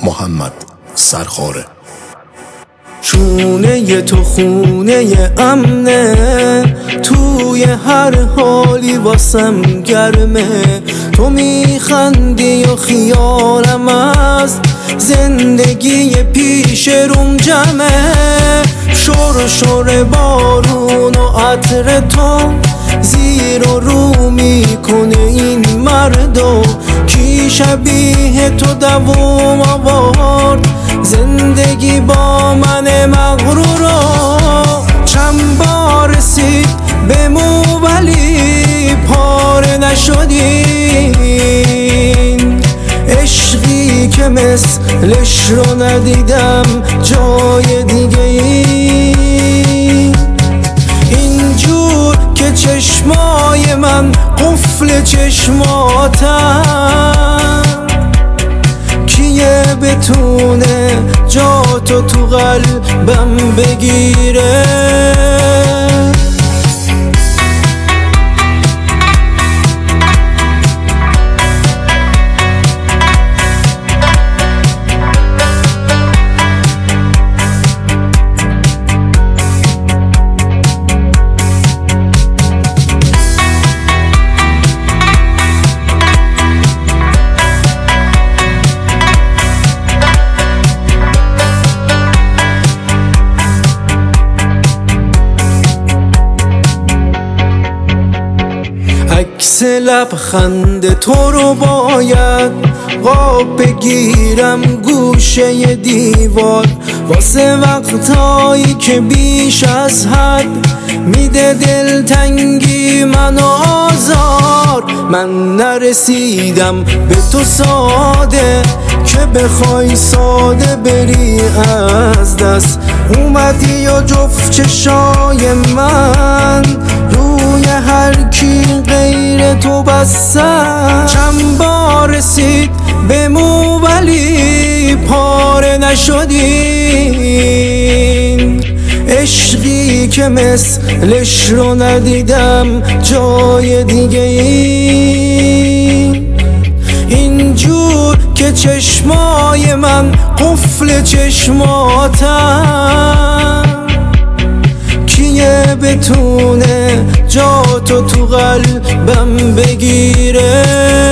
محمد سرخاره. شونه تو خونه امنه، توی هر حالی واسم گرمه. تو میخندی و خیالم از زندگی پیش روم جمعه. شور شور بارون و عطر تو زیر و رو میکنه این مردو. کی شبیه تو دووم آورد زندگی با من مغرورو. چند بار رسید به مو ولی پاره نشدین. عشقی که مثلش رو ندیدم جای دیگه ای. اینجور که چشمای من قفل چشماتم، کیه بتونه جاتو تو قلبم بگیره؟ عکس لبخند تو رو باید قاب بگیرم گوشه دیوار، واسه وقتایی که بیش از حد میده دلتنگی منو آزار. من نرسیدم به تو ساده که بخوای ساده بری از دست. اومدی و جفت چشای من روی هر کی غیر تو بستن. چند بار رسید به مو ولی پاره نشدین. عشقی که مثلش رو ندیدم جای دیگه ای. اینجور که چشمای من قفل چشماتم، کیه بتونه جاتو تو قلبم بگیره؟